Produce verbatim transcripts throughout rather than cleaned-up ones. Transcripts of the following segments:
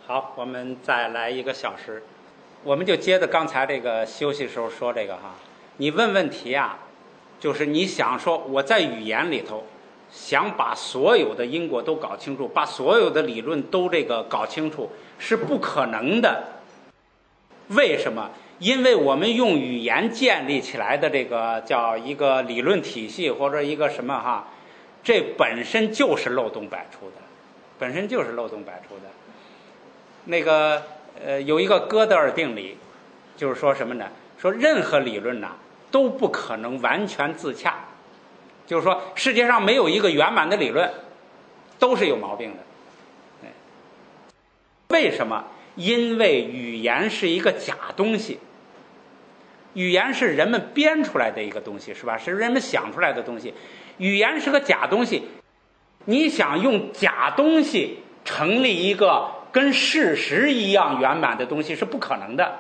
好，我们再来一个小时，我们就接着刚才这个休息时候说这个哈，你问问题啊，就是你想说我在语言里头想把所有的因果都搞清楚，把所有的理论都这个搞清楚是不可能的。为什么？因为我们用语言建立起来的这个叫一个理论体系或者一个什么哈，这本身就是漏洞百出的，本身就是漏洞百出的。那个呃，有一个哥德尔定理，就是说什么呢？说任何理论呐、啊、都不可能完全自洽，就是说世界上没有一个圆满的理论，都是有毛病的。为什么？因为语言是一个假东西，语言是人们编出来的一个东西，是吧？是人们想出来的东西。语言是个假东西，你想用假东西成立一个跟事实一样圆满的东西是不可能的。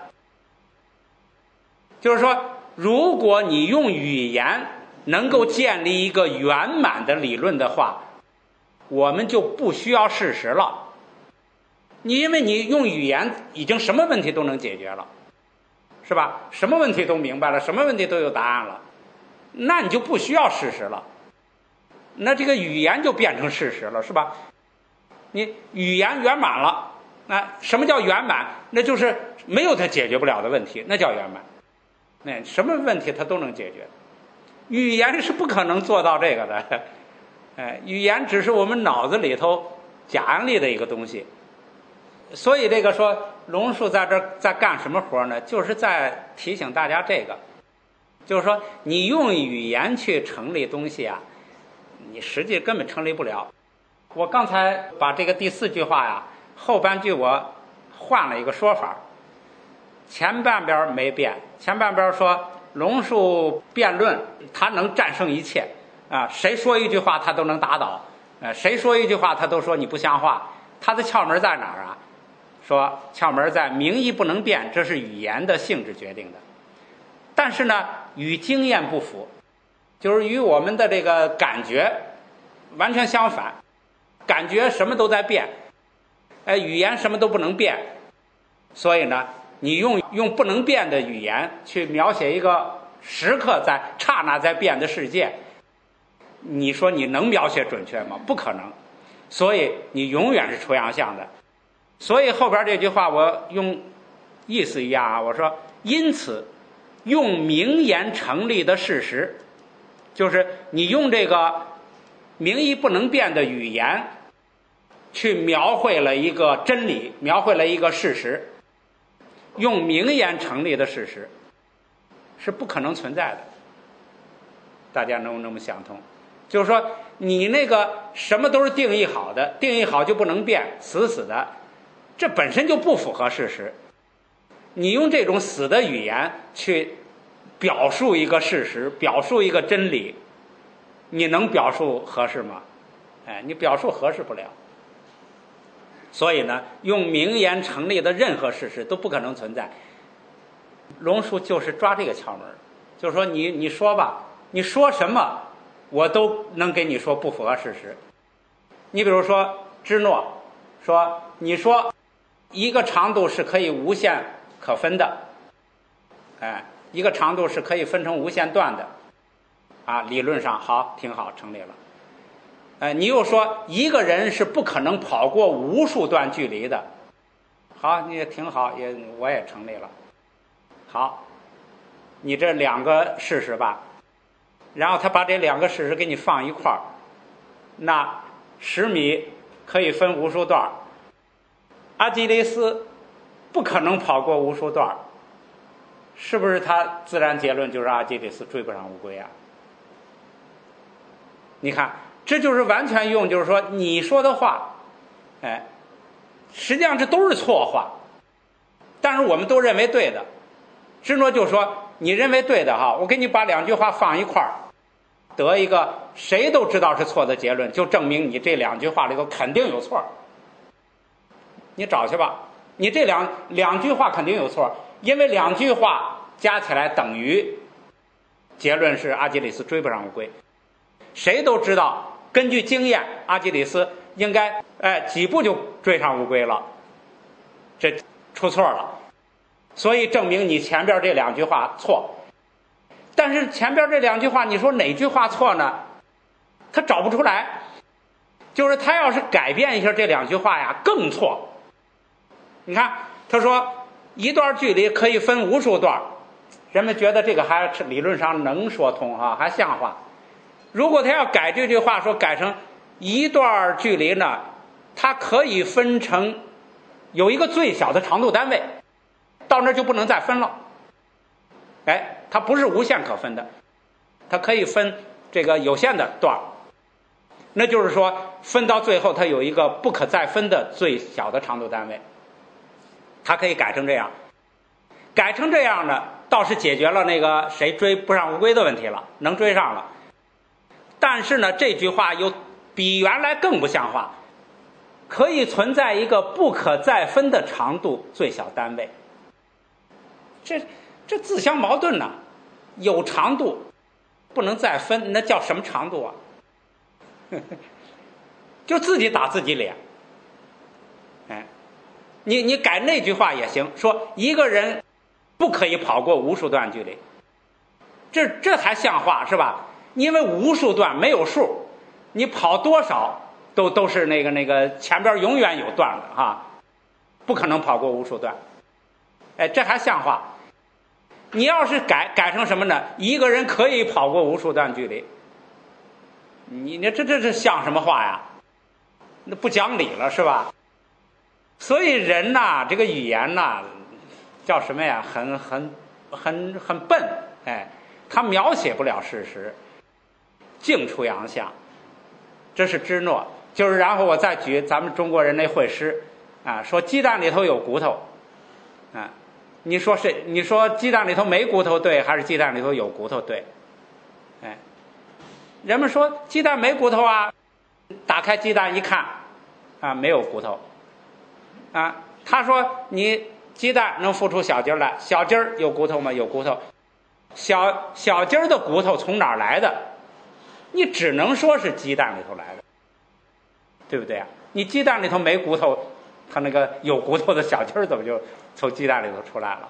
就是说，如果你用语言能够建立一个圆满的理论的话，我们就不需要事实了。你因为你用语言已经什么问题都能解决了，是吧？什么问题都明白了，什么问题都有答案了，那你就不需要事实了，那这个语言就变成事实了，是吧？你语言圆满了，那什么叫圆满？那就是没有它解决不了的问题，那叫圆满。那什么问题它都能解决，语言是不可能做到这个的。哎，语言只是我们脑子里头假立的一个东西。所以这个说龙树在这在干什么活呢？就是在提醒大家这个，就是说你用语言去成立东西啊，你实际根本成立不了。我刚才把这个第四句话呀，后半句我换了一个说法，前半边没变，前半边说龙树辩论他能战胜一切啊，谁说一句话他都能打倒，呃，谁说一句话他都说你不像话。他的窍门在哪儿啊？说窍门在名义不能变，这是语言的性质决定的。但是呢，与经验不符，就是与我们的这个感觉完全相反。感觉什么都在变，哎，语言什么都不能变。所以呢，你用用不能变的语言去描写一个时刻在刹那在变的世界，你说你能描写准确吗？不可能。所以你永远是抽象相的。所以后边这句话我用意思一样啊，我说因此用名言成立的事实，就是你用这个名义不能变的语言去描绘了一个真理，描绘了一个事实，用名言成立的事实是不可能存在的。大家能不能想通？就是说你那个什么都是定义好的，定义好就不能变，死死的，这本身就不符合事实。你用这种死的语言去表述一个事实，表述一个真理，你能表述合适吗？哎，你表述合适不了。所以呢，用名言成立的任何事实都不可能存在。龙树就是抓这个窍门，就是说你你说吧，你说什么我都能给你说不符合事实。你比如说芝诺说，你说一个长度是可以无限可分的，哎，一个长度是可以分成无限段的，啊，理论上好，挺好，成立了。哎，你又说一个人是不可能跑过无数段距离的，好，你也挺好，也我也成立了。好，你这两个事实吧，然后他把这两个事实给你放一块儿，那十米可以分无数段，阿基里斯不可能跑过无数段，是不是他自然结论就是阿基里斯追不上乌龟啊？你看，这就是完全用就是说你说的话，哎，实际上这都是错话，但是我们都认为对的。芝诺就说你认为对的哈，我给你把两句话放一块儿，得一个谁都知道是错的结论，就证明你这两句话里头肯定有错。你找去吧，你这两两句话肯定有错，因为两句话加起来等于结论是阿基里斯追不上乌龟。谁都知道，根据经验，阿基里斯应该哎几步就追上乌龟了。 这出错了，所以证明你前边这两句话错。但是前边这两句话，你说哪句话错呢？他找不出来，就是他要是改变一下这两句话呀，更错。你看，他说一段距离可以分无数段，人们觉得这个还理论上能说通啊，还像话。如果他要改这句话，说改成一段距离呢，它可以分成有一个最小的长度单位，到那儿就不能再分了。哎，它不是无限可分的，它可以分这个有限的段，那就是说分到最后它有一个不可再分的最小的长度单位，它可以改成这样。改成这样呢，倒是解决了那个谁追不上乌龟的问题了，能追上了。但是呢，这句话又比原来更不像话，可以存在一个不可再分的长度最小单位。这这自相矛盾呢，有长度不能再分，那叫什么长度啊？就自己打自己脸。哎，你你改那句话也行，说一个人不可以跑过无数段距离，这这还像话是吧？因为无数段没有数，你跑多少都都是那个那个前边永远有段的哈，不可能跑过无数段。哎，这还像话？你要是改改成什么呢？一个人可以跑过无数段距离，你你这这这像什么话呀？那不讲理了是吧？所以人呐，这个语言呐，叫什么呀？很很很很笨，哎，他描写不了事实，净出洋相，这是芝诺。就是然后我再举咱们中国人那会诗啊，说鸡蛋里头有骨头啊。你说是你说鸡蛋里头没骨头对，还是鸡蛋里头有骨头对？哎，人们说鸡蛋没骨头啊，打开鸡蛋一看啊，没有骨头啊。他说你鸡蛋能孵出小鸡来，小鸡儿有骨头吗？有骨头。小小鸡儿的骨头从哪儿来的？你只能说是鸡蛋里头来的，对不对啊？你鸡蛋里头没骨头，它那个有骨头的小鸡儿怎么就从鸡蛋里头出来了？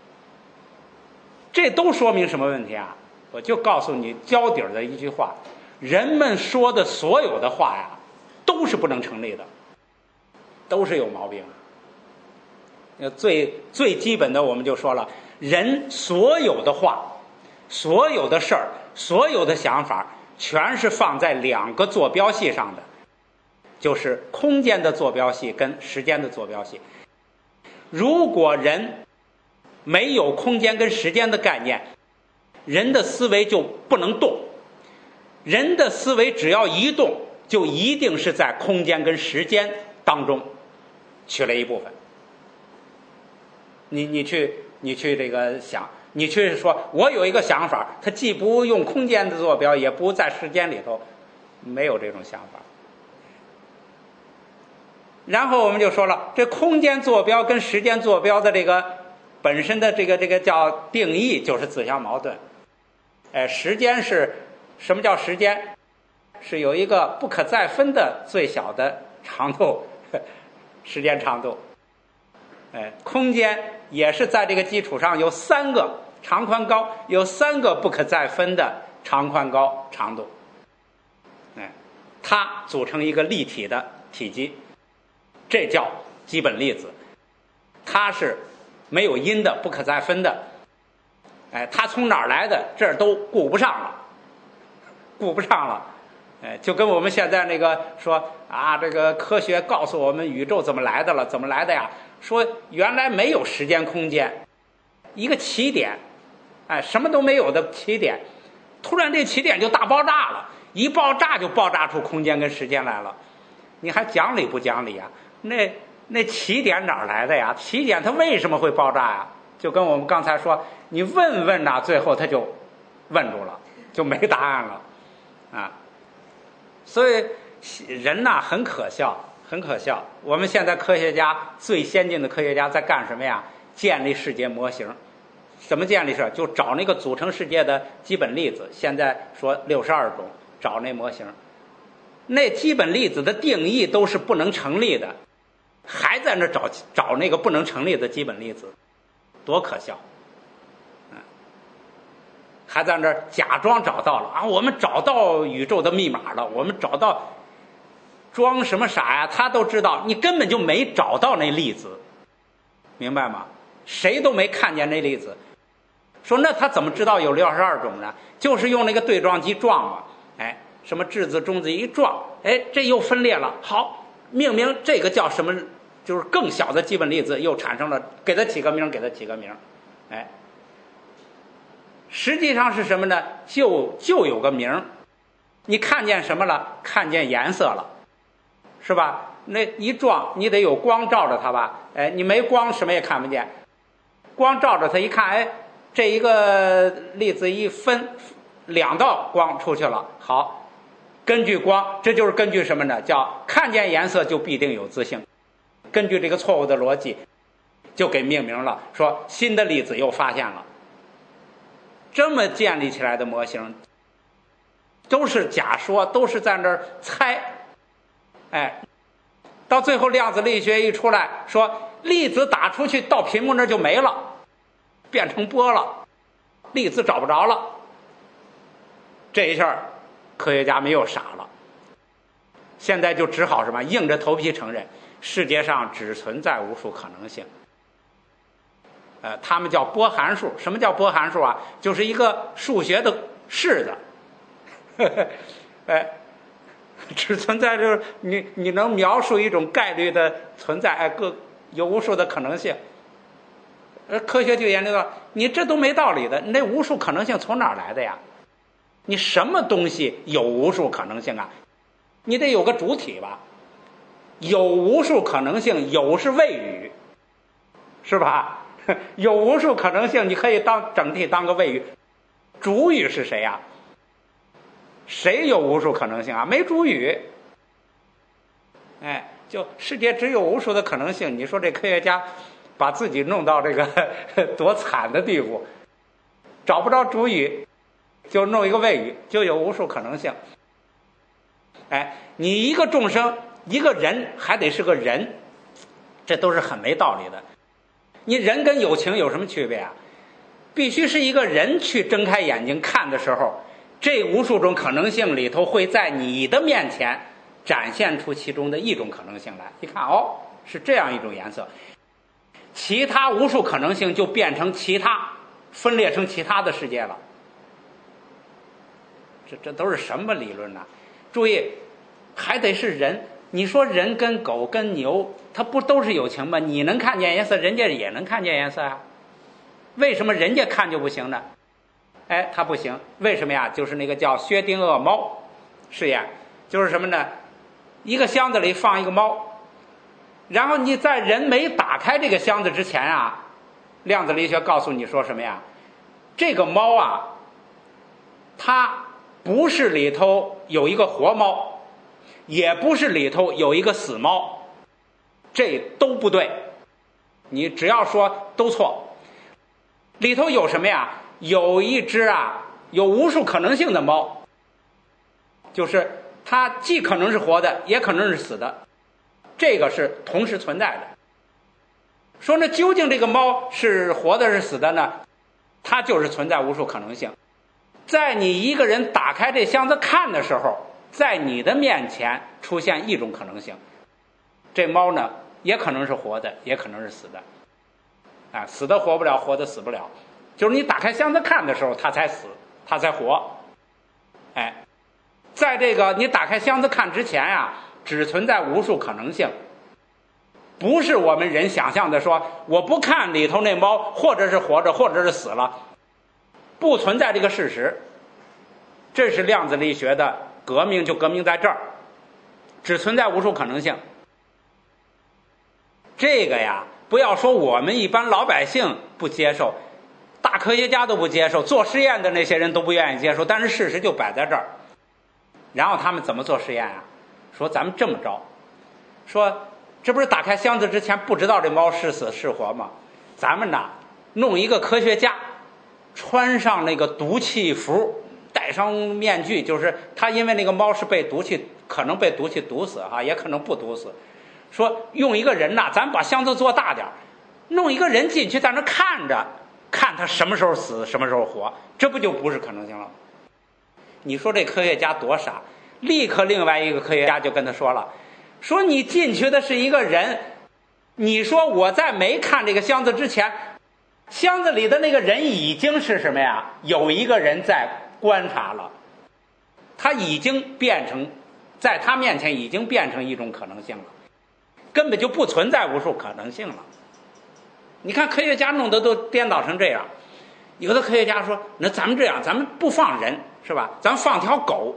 这都说明什么问题啊？我就告诉你交底儿的一句话：人们说的所有的话呀，都是不能成立的，都是有毛病的。最最基本的我们就说了，人所有的话、所有的事儿、所有的想法，全是放在两个坐标系上的，就是空间的坐标系跟时间的坐标系。如果人没有空间跟时间的概念，人的思维就不能动。人的思维只要一动，就一定是在空间跟时间当中取了一部分。你你去你去这个想，你去说我有一个想法，它既不用空间的坐标，也不在时间里头，没有这种想法。然后我们就说了，这空间坐标跟时间坐标的这个本身的这个这个叫定义就是自相矛盾。哎，时间是什么叫时间？是有一个不可再分的最小的长度，时间长度。哎，空间也是在这个基础上有三个长宽高，有三个不可再分的长宽高长度。哎，它组成一个立体的体积，这叫基本粒子。它是没有因的，不可再分的。哎，它从哪儿来的？这儿都顾不上了，顾不上了。哎，就跟我们现在那个说啊，这个科学告诉我们宇宙怎么来的了，怎么来的呀？说原来没有时间空间，一个起点，哎，什么都没有的起点，突然这起点就大爆炸了，一爆炸就爆炸出空间跟时间来了。你还讲理不讲理啊？那那起点哪儿来的呀？起点它为什么会爆炸呀？就跟我们刚才说，你问问呐，最后他就问住了，就没答案了啊。所以人呐很可笑，很可笑。我们现在科学家最先进的科学家在干什么呀？建立世界模型。怎么建立是？就找那个组成世界的基本粒子。现在说六十二种，找那模型。那基本粒子的定义都是不能成立的。 还在那找找那个不能成立的基本粒子，多可笑！嗯，还在那假装找到了啊，我们找到宇宙的密码了，我们找到，装什么傻呀？他都知道，你根本就没找到那粒子，明白吗？谁都没看见那粒子。说那他怎么知道有六十二种呢？就是用那个对撞机撞嘛，哎，什么质子中子一撞，哎，这又分裂了。好，命名这个叫什么？就是更小的基本粒子又产生了，给它起个名，给它起个名，哎，实际上是什么呢？就就有个名，你看见什么了？看见颜色了，是吧？那一撞，你得有光照着它吧？哎，你没光，什么也看不见。光照着它一看，哎。这一个粒子一分，两道光出去了。好，根据光，这就是根据什么呢？叫看见颜色就必定有自性。根据这个错误的逻辑，就给命名了，说新的粒子又发现了。这么建立起来的模型，都是假说，都是在那儿猜。哎，到最后量子力学一出来，说粒子打出去到屏幕那儿就没了。变成波了，粒子找不着了。这一下科学家们又傻了，现在就只好什么硬着头皮承认世界上只存在无数可能性。呃，他们叫波函数。什么叫波函数啊？就是一个数学的式子。呵呵哎，只存在就是你你能描述一种概率的存在，哎，各有无数的可能性。而科学就研究到，你这都没道理的，你那无数可能性从哪儿来的呀？你什么东西有无数可能性啊？你得有个主体吧？有无数可能性，有是谓语，是吧？有无数可能性，你可以当整体当个谓语。主语是谁呀？谁有无数可能性啊？没主语。哎，就世界只有无数的可能性，你说这科学家把自己弄到这个多惨的地步，找不着主语，就弄一个谓语，就有无数可能性。哎，你一个众生，一个人还得是个人，这都是很没道理的。你人跟有情有什么区别啊？必须是一个人去睁开眼睛看的时候，这无数种可能性里头会在你的面前展现出其中的一种可能性来。一看，哦，是这样一种颜色。其他无数可能性就变成其他，分裂成其他的世界了。这这都是什么理论呢？注意，还得是人。你说人跟狗跟牛，它不都是有情吗？你能看见颜色，人家也能看见颜色啊。为什么人家看就不行呢？哎，它不行，为什么呀？就是那个叫薛定谔猫试验，就是什么呢？一个箱子里放一个猫。然后你在人没打开这个箱子之前啊，量子力学告诉你说什么呀？这个猫啊，它不是里头有一个活猫，也不是里头有一个死猫，这都不对。你只要说都错。里头有什么呀？有一只啊，有无数可能性的猫，就是它既可能是活的，也可能是死的。这个是同时存在的。说那究竟这个猫是活的是死的呢？它就是存在无数可能性。在你一个人打开这箱子看的时候，在你的面前出现一种可能性，这猫呢也可能是活的，也可能是死的。啊，死的活不了，活的死不了。就是你打开箱子看的时候，它才死，它才活。哎，在这个你打开箱子看之前啊，只存在无数可能性，不是我们人想象的说我不看里头那猫或者是活着或者是死了，不存在这个事实。这是量子力学的革命，就革命在这儿，只存在无数可能性。这个呀，不要说我们一般老百姓不接受，大科学家都不接受，做实验的那些人都不愿意接受，但是事实就摆在这儿。然后他们怎么做实验啊？说咱们这么着，说这不是打开箱子之前不知道这猫是死是活吗？咱们呢弄一个科学家穿上那个毒气服，戴上面具，就是他因为那个猫是被毒气，可能被毒气毒死哈，也可能不毒死， 说用一个人呐，咱把箱子做大点，弄一个人进去在那看着，看他什么时候死什么时候活，这不就不是可能性了吗？你说这科学家多傻，立刻另外一个科学家就跟他说了，说你进去的是一个人，你说我在没看这个箱子之前，箱子里的那个人已经是什么呀？有一个人在观察了，他已经变成，在他面前已经变成一种可能性了，根本就不存在无数可能性了。你看科学家弄得都颠倒成这样，有的科学家说，那咱们这样，咱们不放人是吧？咱放条狗，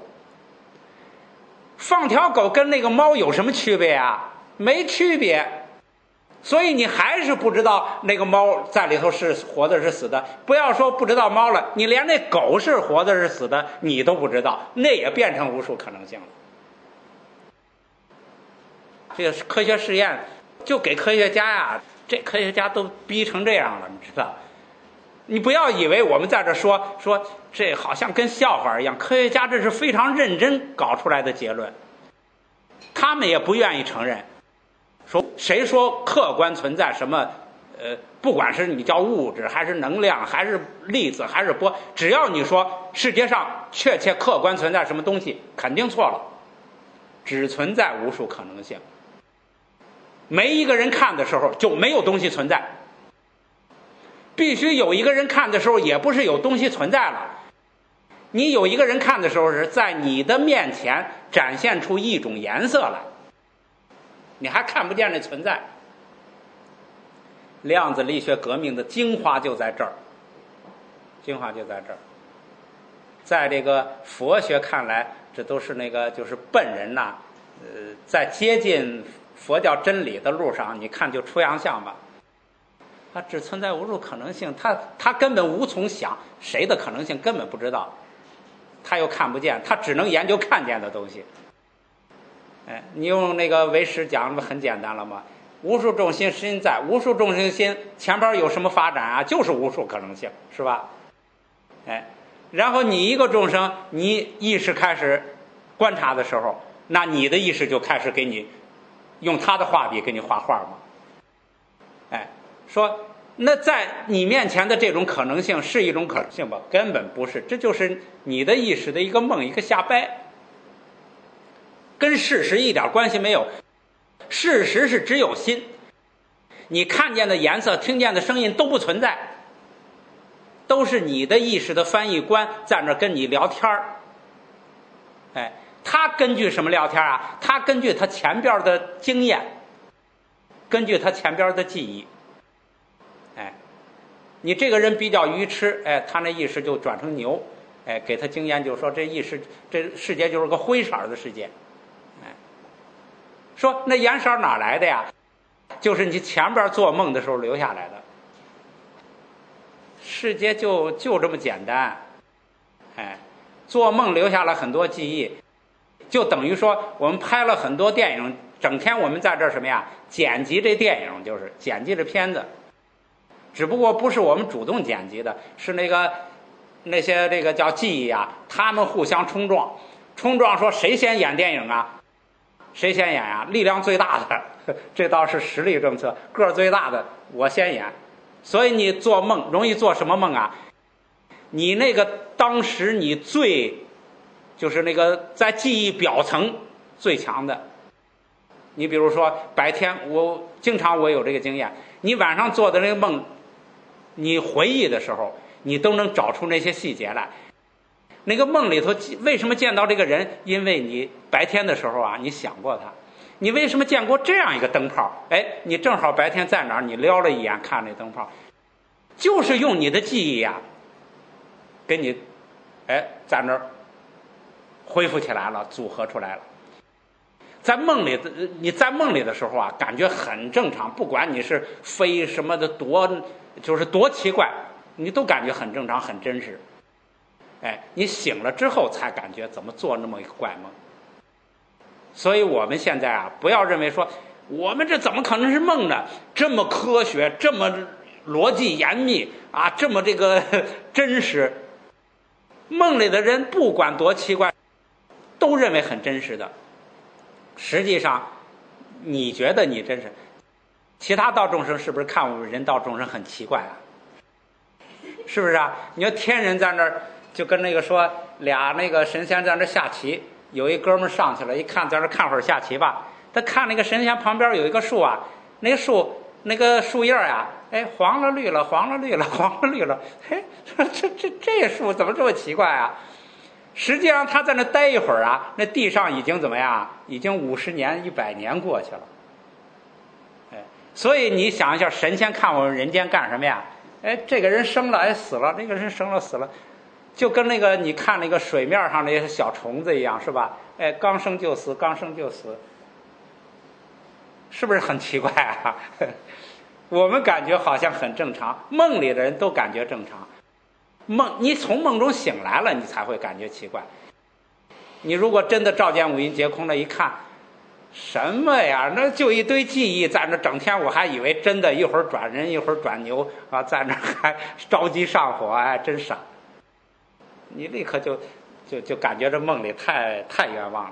放条狗跟那个猫有什么区别啊？没区别。所以你还是不知道那个猫在里头是活的是死的。不要说不知道猫了，你连那狗是活的是死的你都不知道，那也变成无数可能性了。这个科学实验就给科学家呀，这科学家都逼成这样了，你知道。你不要以为我们在这说说这好像跟笑话一样，科学家这是非常认真搞出来的结论，他们也不愿意承认。说谁说客观存在什么呃，不管是你叫物质还是能量还是粒子还是波，只要你说世界上确切客观存在什么东西，肯定错了，只存在无数可能性。没一个人看的时候就没有东西存在，必须有一个人看的时候也不是有东西存在了，你有一个人看的时候是在你的面前展现出一种颜色来，你还看不见这存在。量子力学革命的精华就在这儿，精华就在这儿。在这个佛学看来，这都是那个就是笨人呐、呃，在接近佛教真理的路上，你看就出洋相吧。它只存在无数可能性，他他根本无从想谁的可能性根本不知道，他又看不见，他只能研究看见的东西。哎，你用那个唯识讲，不很简单了吗？无数众心心在，无数众生心前边有什么发展啊？就是无数可能性，是吧？哎，然后你一个众生，你意识开始观察的时候，那你的意识就开始给你用他的画笔给你画画嘛。哎，说那在你面前的这种可能性是一种可能性吧？根本不是，这就是你的意识的一个梦，一个瞎掰，跟事实一点关系没有。事实是只有心，你看见的颜色听见的声音都不存在，都是你的意识的翻译官在那跟你聊天儿。哎，他根据什么聊天啊？他根据他前边的经验，根据他前边的记忆。哎，你这个人比较愚痴，哎，他那意识就转成牛，哎，给他经验就说这意识这世界就是个灰色的世界。说那颜色哪来的呀？就是你前边做梦的时候留下来的。世界就就这么简单。哎，做梦留下了很多记忆，就等于说我们拍了很多电影，整天我们在这什么呀？剪辑这电影，就是剪辑这片子。只不过不是我们主动剪辑的，是那个那些这个叫记忆啊，他们互相冲撞，冲撞说谁先演电影啊？谁先演呀、啊？力量最大的，这倒是实力政策，个儿最大的我先演。所以你做梦容易做什么梦啊？你那个当时你最就是那个在记忆表层最强的。你比如说白天我经常我有这个经验，你晚上做的那个梦，你回忆的时候你都能找出那些细节来。那个梦里头为什么见到这个人？因为你白天的时候啊，你想过他。你为什么见过这样一个灯泡？哎，你正好白天在哪儿，你撩了一眼看那灯泡，就是用你的记忆啊，给你，哎，在那儿恢复起来了，组合出来了。在梦里的你在梦里的时候啊，感觉很正常，不管你是飞什么的多，就是多奇怪，你都感觉很正常，很真实。哎，你醒了之后才感觉怎么做那么一个怪梦。所以我们现在啊，不要认为说我们这怎么可能是梦呢？这么科学，这么逻辑严密啊，这么这个真实。梦里的人不管多奇怪，都认为很真实的。实际上， 你觉得你真是，其他道众生是不是看我们人道众生很奇怪啊？是不是啊？你说天人在那儿就跟那个说俩那个神仙在那下棋，有一哥们上去了，一看在那看会儿下棋吧，他看那个神仙旁边有一个树啊，那个树那个树叶啊，哎，黄了绿了，黄了绿了，黄了绿了，哎，这这这树怎么这么奇怪啊？实际上他在那待一会儿啊，那地上已经怎么样？已经五十年、一百年过去了。哎，所以你想一下，神仙看我们人间干什么呀？哎，这个人生了，哎死了；那个人生了死了，就跟那个你看那个水面上那些小虫子一样，是吧？哎，刚生就死，刚生就死，是不是很奇怪啊？我们感觉好像很正常，梦里的人都感觉正常。梦，你从梦中醒来了，你才会感觉奇怪。你如果真的照见五蕴皆空了，一看，什么呀？那就一堆记忆在那，整天我还以为真的，一会儿转人，一会儿转牛啊，在那还着急上火，哎，真傻。你立刻就就就感觉这梦里太太冤枉了。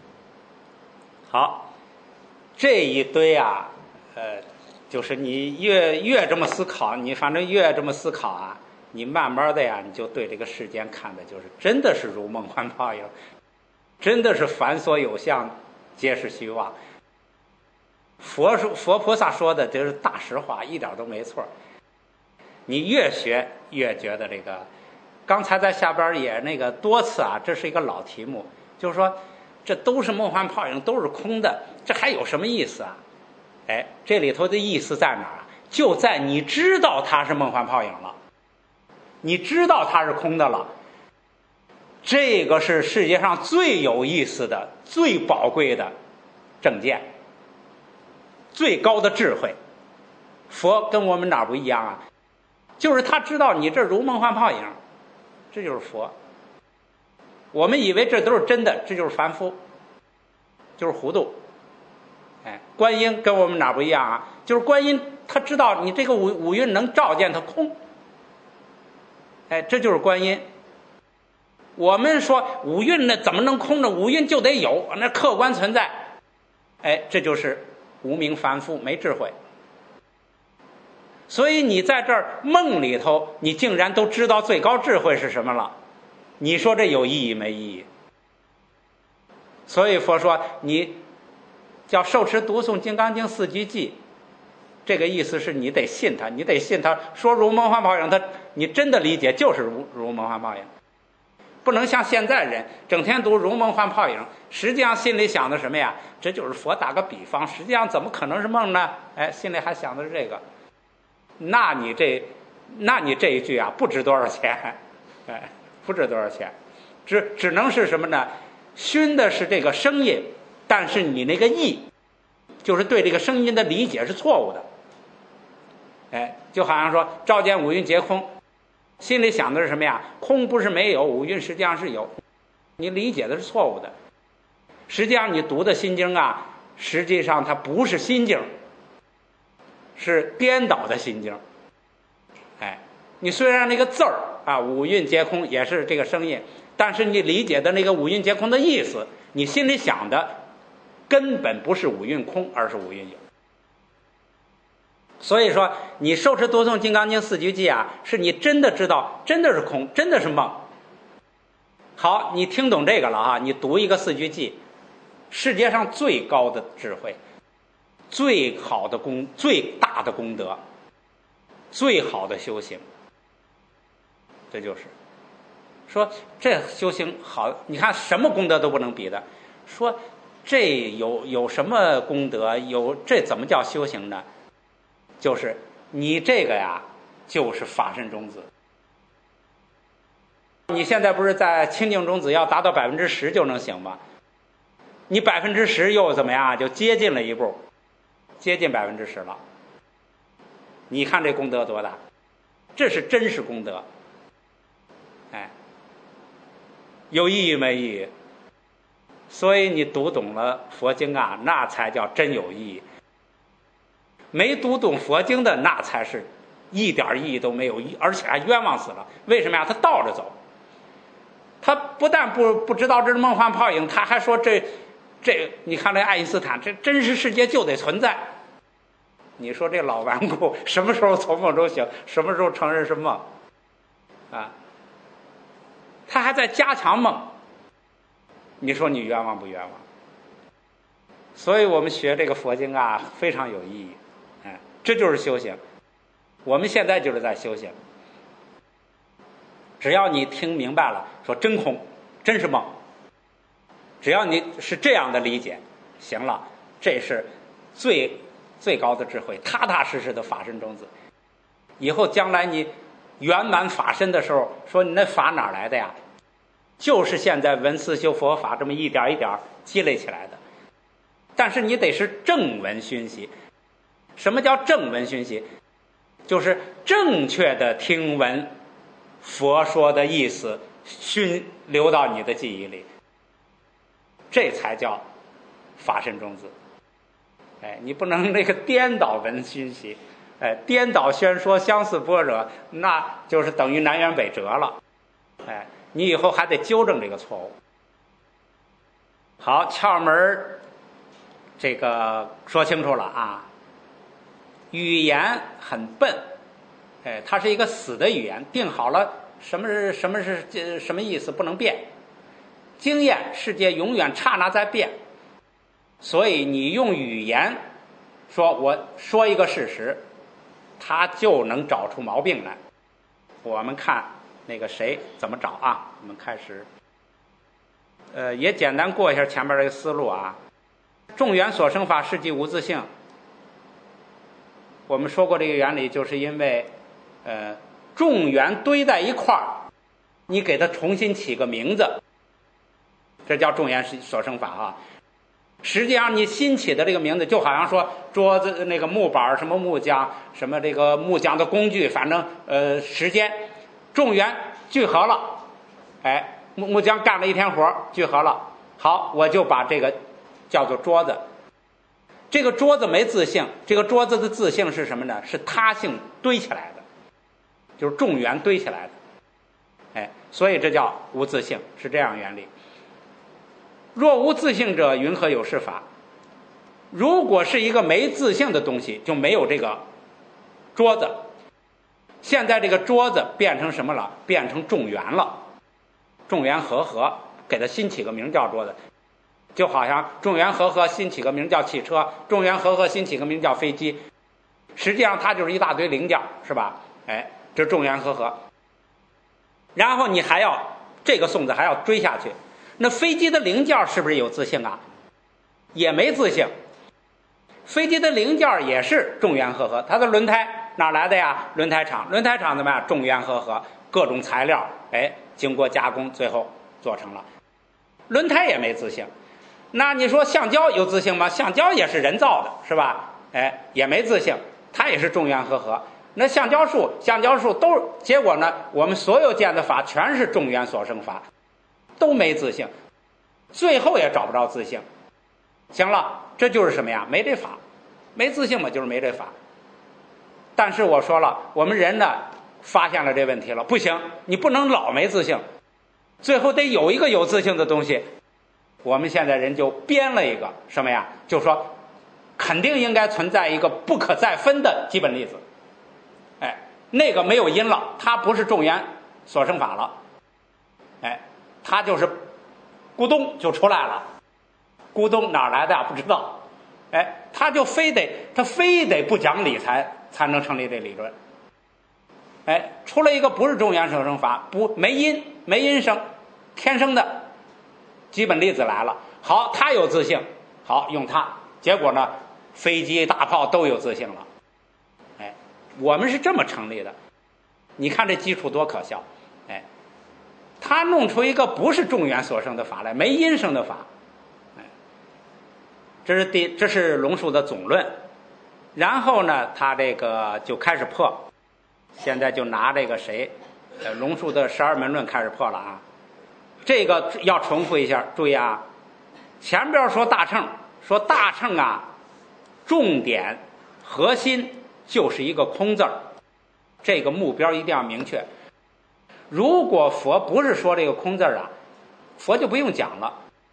好，这一堆啊，呃，就是你越越这么思考，你反正越这么思考啊。你慢慢的呀，你就对这个世间看的就是真的是如梦幻泡影，真的是凡所有相，皆是虚妄。佛说佛菩萨说的就是大实话，一点都没错。你越学越觉得这个，刚才在下边也那个多次啊，这是一个老题目，就是说这都是梦幻泡影，都是空的，这还有什么意思啊？哎，这里头的意思在哪儿？就在你知道它是梦幻泡影了。你知道它是空的了，这个是世界上最有意思的、最宝贵的正见，最高的智慧。佛跟我们哪儿不一样啊？就是他知道你这如梦幻泡影，这就是佛。我们以为这都是真的，这就是凡夫，就是糊涂。哎，观音跟我们哪儿不一样啊？就是观音他知道你这个五五蕴能照见它空。哎，这就是观音。我们说五蕴呢怎么能空呢？五蕴就得有，那客观存在。哎，这就是无明凡夫，没智慧。所以你在这儿梦里头，你竟然都知道最高智慧是什么了，你说这有意义没意义？所以佛说你叫受持读诵《金刚经》四句偈，这个意思是你得信他，你得信他说如梦幻泡影，他你真的理解就是如如梦幻泡影，不能像现在人整天读如梦幻泡影，实际上心里想的什么呀？这就是佛打个比方，实际上怎么可能是梦呢？哎，心里还想的是这个，那你这，那你这一句啊，不值多少钱，哎，不值多少钱，只只能是什么呢？熏的是这个声音，但是你那个意，就是对这个声音的理解是错误的。哎，就好像说照见五蕴皆空，心里想的是什么呀？空不是没有，五蕴实际上是有，你理解的是错误的。实际上你读的心经啊，实际上它不是心经，是颠倒的心经。哎，你虽然那个字儿啊，五蕴皆空也是这个声音，但是你理解的那个五蕴皆空的意思，你心里想的根本不是五蕴空，而是五蕴有。所以说你受持读诵《金刚经》四句偈啊，是你真的知道真的是空，真的是梦。好，你听懂这个了啊，你读一个四句偈，世界上最高的智慧，最好的功，最大的功德，最好的修行，这就是说这修行好，你看什么功德都不能比的。说这有有什么功德，有这怎么叫修行呢？就是你这个呀，就是法身种子。你现在不是在清净种子要达到百分之十就能行吗？你百分之十又怎么样？就接近了一步，接近百分之十了。你看这功德多大？这是真实功德。哎，有意义没意义？所以你读懂了佛经啊，那才叫真有意义。没读懂佛经的，那才是一点意义都没有，而且还冤枉死了。为什么呀？他倒着走，他不但不不知道这是梦幻泡影，他还说这这你看这爱因斯坦，这真实世界就得存在。你说这老顽固什么时候从梦中醒，什么时候承认是梦啊？他还在加强梦，你说你冤枉不冤枉？所以我们学这个佛经啊，非常有意义。哎，这就是修行。我们现在就是在修行。只要你听明白了，说真空，真是梦。只要你是这样的理解，行了，这是最最高的智慧，踏踏实实的法身种子。以后将来你圆满法身的时候，说你那法哪来的呀？就是现在闻思修佛法这么一点一点积累起来的。但是你得是正闻熏习。什么叫正闻熏习？就是正确的听闻佛说的意思，熏流到你的记忆里，这才叫法身种子。哎，你不能那个颠倒闻熏习，哎，颠倒宣说相似般若，那就是等于南辕北辙了。哎，你以后还得纠正这个错误。好，窍门这个说清楚了啊。语言很笨，哎，它是一个死的语言，定好了什么是什么是什么意思，不能变。经验世界永远刹那在变，所以你用语言说我说一个事实，它就能找出毛病来。我们看那个谁怎么找啊？我们开始，呃，也简单过一下前面这个思路啊。众缘所生法是即无自性。我们说过这个原理，就是因为，呃，众缘堆在一块儿，你给它重新起个名字，这叫众缘所生法啊。实际上你新起的这个名字，就好像说桌子那个木板什么木匠，什么这个木匠的工具，反正呃时间众缘聚合了，哎，木木匠干了一天活聚合了，好，我就把这个叫做桌子。这个桌子没自性，这个桌子的自性是什么呢？是他性堆起来的，就是众缘堆起来的，哎，所以这叫无自性，是这样原理。若无自性者，云何有是法？如果是一个没自性的东西，就没有这个桌子。现在这个桌子变成什么了？变成众缘了，众缘和合，给它新起个名叫桌子。就好像众缘和合新起个名叫汽车，众缘和合新起个名叫飞机，实际上它就是一大堆零件，是吧？哎，这众缘和合。然后你还要这个送子还要追下去，那飞机的零件是不是有自性啊？也没自性。飞机的零件也是众缘和合，它的轮胎哪来的呀？轮胎厂，轮胎厂怎么样？众缘和合，各种材料，哎，经过加工，最后做成了。轮胎也没自性。那你说橡胶有自性吗？橡胶也是人造的，是吧？哎，也没自性，它也是众缘和合。那橡胶树，橡胶树都结果呢？我们所有见的法全是众缘所生法，都没自性，最后也找不着自性。行了，这就是什么呀？没这法，没自性嘛，就是没这法。但是我说了，我们人呢发现了这问题了，不行，你不能老没自性，最后得有一个有自性的东西。我们现在人就编了一个什么呀？就说肯定应该存在一个不可再分的基本粒子，哎，那个没有因了，它不是众缘所生法了，哎，它就是咕咚就出来了，咕咚哪来的呀？不知道，哎，他就非得他非得不讲理才才能成立这理论，哎，出了一个不是众缘所生法，不没因没因生，天生的。基本粒子来了，好，它有自性，好用它，结果呢，飞机大炮都有自性了，哎，我们是这么成立的，你看这基础多可笑，哎，他弄出一个不是众缘所生的法来，没因生的法，哎，这是第这是龙树的总论，然后呢，他这个就开始破，现在就拿这个谁，呃，龙树的十二门论开始破了啊。这个要重复一下，注意啊，前边说大乘，说大乘啊，重点核心就是一个空字儿，这个目标一定要明确。如果佛不是说这个空字儿啊，佛就不用讲了，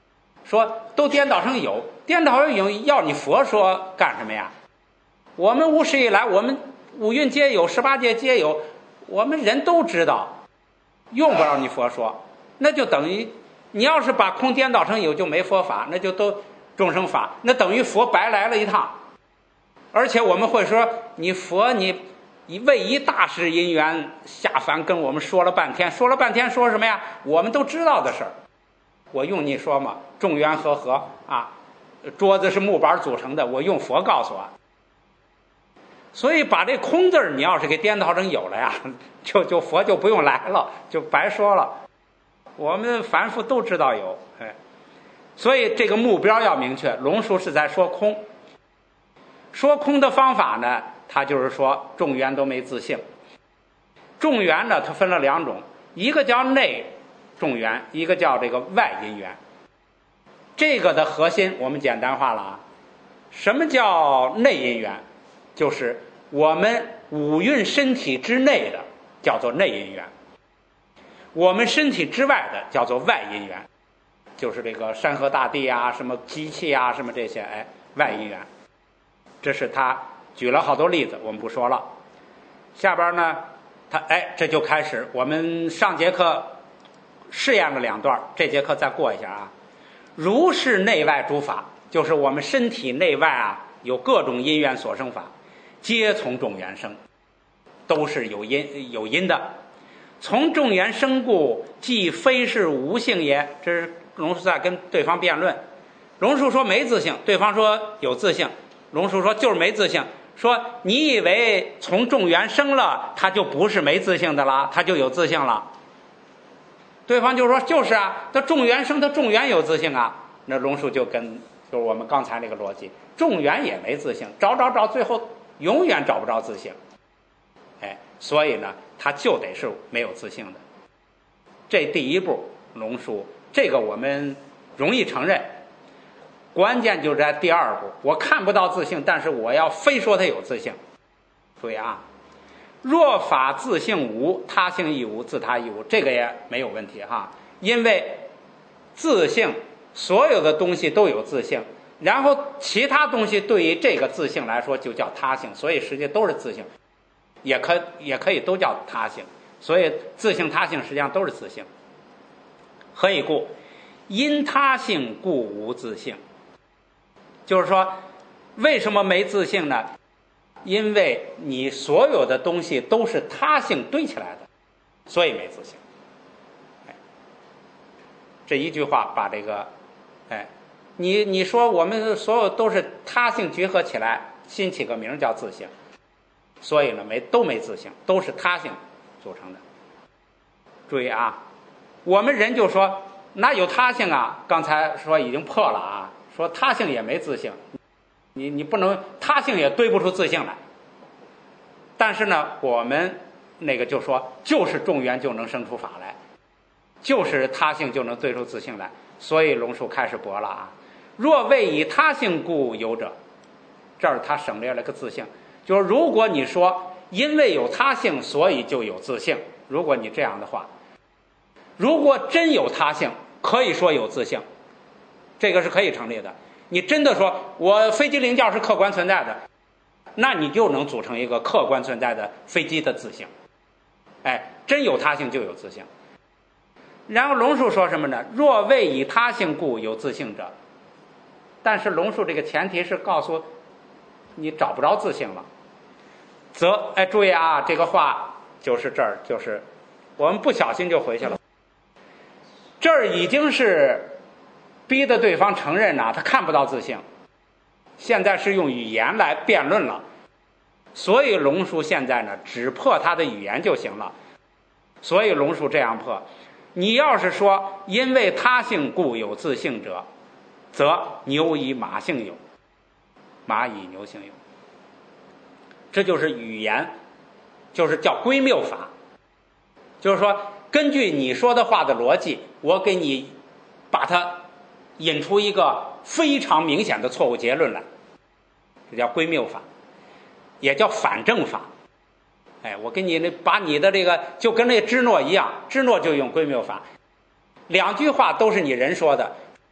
说都颠倒成有，颠倒成有要你佛说干什么呀？我们无始以来，我们五蕴皆有，十八界皆有，我们人都知道，用不着你佛说。那就等于你要是把空颠倒成有，就没佛法，那就都众生法，那等于佛白来了一趟。而且我们会说，你佛你你为一大事因缘下凡跟我们说了半天，说了半天说什么呀？我们都知道的事儿。我用你说嘛，众缘和合啊，桌子是木板组成的，我用佛告诉我。所以把这空字儿你要是给颠倒成有了呀，就就佛就不用来了，就白说了。我们凡夫都知道有，哎，所以这个目标要明确。龙树是在说空，说空的方法呢，他就是说众缘都没自性。众缘呢，它分了两种，一个叫内众缘，一个叫这个外因缘。这个的核心我们简单化了啊。什么叫内因缘？就是我们五蕴身体之内的叫做内因缘，我们身体之外的叫做外因缘，就是这个山河大地啊，什么机器啊，什么这些，哎，外因缘。这是他举了好多例子，我们不说了。下边呢，他哎，这就开始我们上节课试验了两段，这节课再过一下啊。如是内外诸法，就是我们身体内外啊，有各种因缘所生法，皆从众缘生，都是有因有因的。从众缘生故，既非是无性也。这是龙树在跟对方辩论。龙树说没自性，对方说有自性。龙树说就是没自性。说你以为从众缘生了，他就不是没自性的了，他就有自性了。对方就说就是啊，他众缘生，他众缘有自性啊。那龙树就跟就是我们刚才那个逻辑，众缘也没自性，找找找，最后永远找不着自性。哎，所以呢，他就得是没有自性的。这第一步，龙树这个我们容易承认，关键就在第二步，我看不到自性，但是我要非说他有自性。注意啊，若法自性无，他性亦无，自他亦无，这个也没有问题哈。因为自性所有的东西都有自性，然后其他东西对于这个自性来说就叫他性，所以实际都是自性，也可也可以都叫他性。所以自性他性实际上都是自性。何以故？因他性故无自性。就是说为什么没自性呢？因为你所有的东西都是他性堆起来的，所以没自性。哎，这一句话把这个哎，你你说我们所有都是他性聚合起来，新起个名叫自性，所以呢没都没自性，都是他性组成的。注意啊，我们人就说哪有他性啊？刚才说已经破了啊，说他性也没自性，你你不能他性也堆不出自性来。但是呢，我们那个就说就是众缘就能生出法来，就是他性就能堆出自性来。所以龙树开始驳了啊，若谓以他性故有者，这儿他省略了个自性，就是如果你说因为有他性所以就有自性，如果你这样的话，如果真有他性可以说有自性，这个是可以成立的。你真的说我飞机零件是客观存在的，那你就能组成一个客观存在的飞机的自性。哎，真有他性就有自性。然后龙树说什么呢？若谓以他性故有自性者，但是龙树这个前提是告诉你找不着自性了，则哎注意啊，这个话就是这儿，就是我们不小心就回去了。这儿已经是逼得对方承认啊，他看不到自性，现在是用语言来辩论了，所以龙树现在呢只破他的语言就行了。所以龙树这样破，你要是说因为他性故有自性者，则牛以马性有，马以牛性有。这就是语言，就是叫归谬法，就是说根据你说的话的逻辑，我给你把它引出一个非常明显的错误结论来，这叫归谬法，也叫反证法。哎，我给你那把你的这个就跟那支诺一样，支诺就用归谬法，两句话都是你人说的，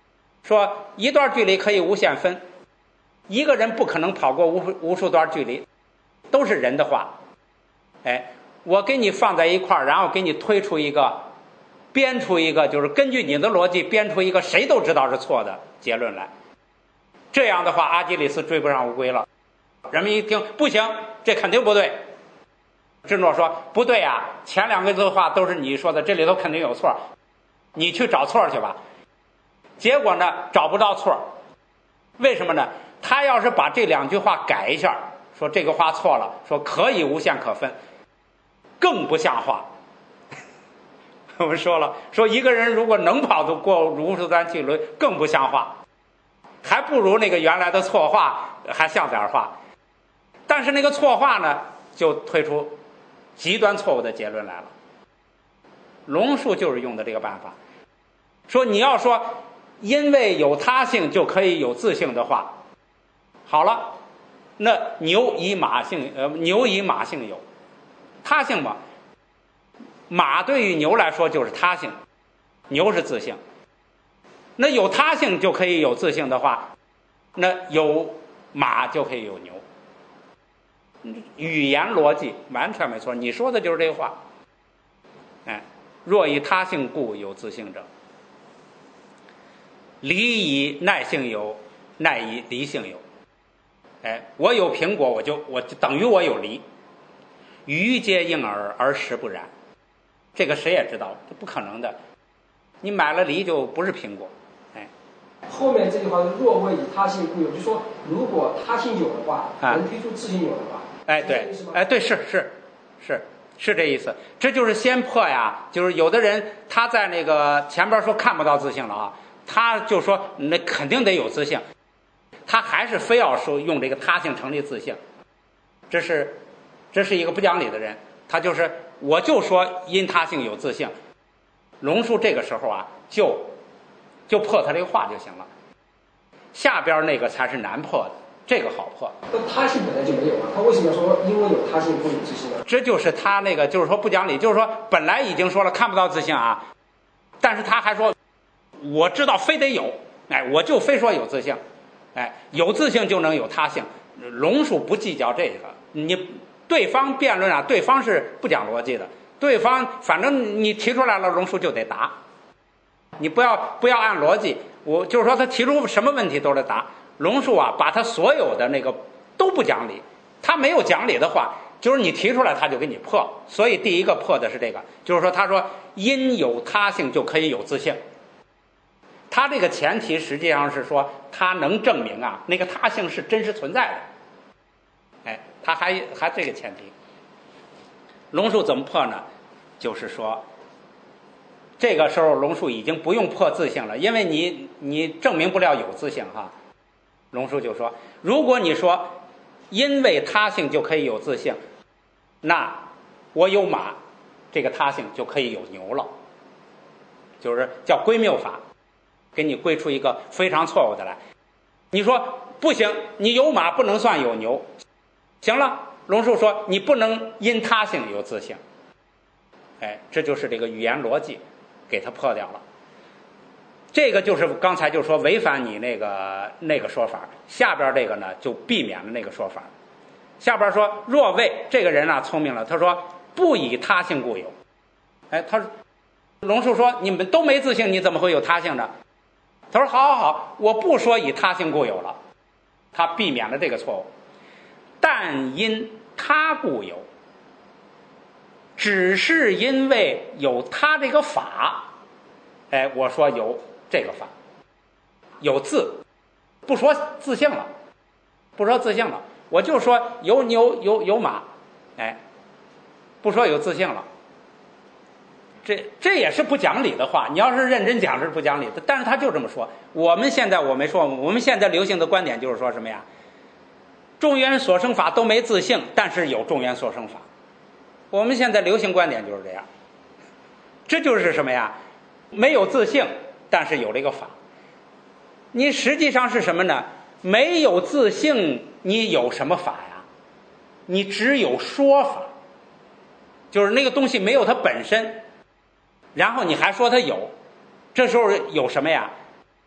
说一段距离可以无限分，一个人不可能跑过无无数段距离，都是人的话。哎，我给你放在一块儿，然后给你推出一个，编出一个，就是根据你的逻辑编出一个谁都知道是错的结论来。这样的话，阿基里斯追不上乌龟了。人们一听，不行，这肯定不对。智诺说不对呀，前两个字的话都是你说的，这里头肯定有错，你去找错去吧。结果呢，找不到错。为什么呢？他要是把这两句话改一下，说这个话错了，说可以无限可分，更不像话。我们说了，说一个人如果能跑得过无数段距离，更不像话，还不如那个原来的错话还像点话。但是那个错话呢，就推出极端错误的结论来了。龙树就是用的这个办法，说你要说因为有他性就可以有自性的话，好了，那牛以马性呃牛以马性有他性嘛，马对于牛来说就是他性，牛是自性。那有他性就可以有自性的话，那有马就可以有牛。语言逻辑完全没错，你说的就是这个话。哎，若以他性故有自性者，离以耐性有，耐以离性有。哎，我有苹果，我就我就等于我有梨。鱼皆应耳，而实不然。这个谁也知道，这不可能的。你买了梨就不是苹果。哎， 后面这句话是若谓以他性故有，就是说如果他性有的话，啊、能推出自性有的话。 哎，对，哎，对，是是是是这意思。这就是先破呀，就是有的人他在那个前边说看不到自性了啊，他就说那肯定得有自性，他还是非要说用这个他性成立自性，这是这是一个不讲理的人。他就是我就说因他性有自性，龙树这个时候啊就就破他这个话就行了，下边那个才是难破的。这个好破， 那他性本来就没有啊，他为什么说因为有他性不有自性呢？ 这就是他那个，就是说不讲理，就是说本来已经说了看不到自性啊，但是他还说，我知道非得有，哎，我就非说有自性，哎，有自性就能有他性。龙树不计较这个，你对方辩论啊，对方是不讲逻辑的，对方反正你提出来了，龙树就得答，你不要不要按逻辑，我就是说他提出什么问题都得答。龙树啊，把他所有的那个都不讲理，他没有讲理的话，就是你提出来他就给你破。所以第一个破的是这个，就是说他说因有他性就可以有自性。他这个前提实际上是说他能证明啊，那个他性是真实存在的。哎，他还还这个前提。龙树怎么破呢？就是说，这个时候龙树已经不用破自性了，因为你你证明不了有自性哈。龙树就说，如果你说因为他性就可以有自性，那我有马，这个他性就可以有牛了，就是叫归谬法，给你归出一个非常错误的来。你说不行，你有马不能算有牛，行了，龙树说你不能因他性有自性。哎，这就是这个语言逻辑给他破掉了。这个就是刚才就说违反你那个那个说法，下边这个呢就避免了那个说法。下边说若谓这个人啊聪明了，他说不以他性故有。哎，他龙树说你们都没自性，你怎么会有他性呢？他说好好好，我不说以他性故有了，他避免了这个错误。但因他故有，只是因为有他这个法，哎，我说有这个法，有自，不说自性了，不说自性了，我就说有牛有有马，哎，不说有自性了。这这也是不讲理的话，你要是认真讲是不讲理的，但是他就这么说。我们现在我没说，我们现在流行的观点就是说什么呀？众缘所生法都没自性，但是有众缘所生法。我们现在流行观点就是这样，这就是什么呀？没有自性，但是有这个法。你实际上是什么呢？没有自性，你有什么法呀？你只有说法，就是那个东西没有它本身，然后你还说它有，这时候有什么呀？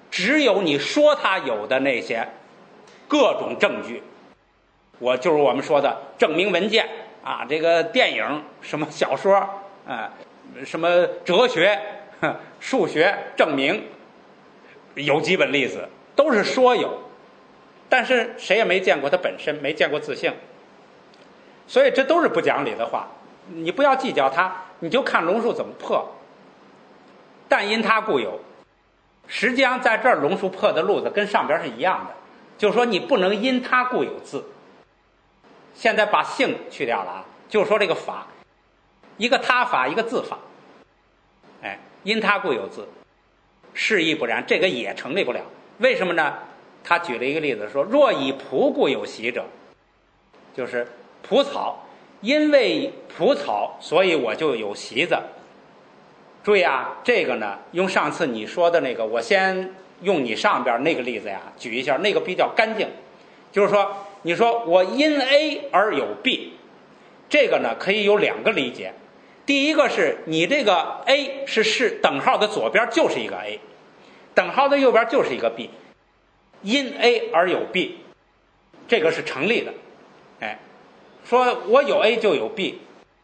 只有你说它有的那些各种证据，我就是我们说的证明文件啊，这个电影、什么小说啊、什么哲学、数学证明，有基本例子，都是说有，但是谁也没见过它本身，没见过自性，所以这都是不讲理的话。你不要计较它，你就看龙树怎么破。但因它故有，实际上在这儿龙树破的路子跟上边是一样的，就是说你不能因它故有字。现在把性去掉了啊，就是说这个法，一个他法，一个字法。哎，因它故有字，是亦不然，这个也成立不了。为什么呢？他举了一个例子说，若以蒲故有习者，就是蒲草，因为蒲草所以我就有习子。注意啊，这个呢用上次你说的那个，我先用你上边那个例子呀举一下，那个比较干净。就是说你说我因 A 而有 B， 这个呢可以有两个理解。第一个是你这个 A 是是等号的左边就是一个 A， 等号的右边就是一个 B， 因 A 而有 B， 这个是成立的。哎，说我有 A 就有 B，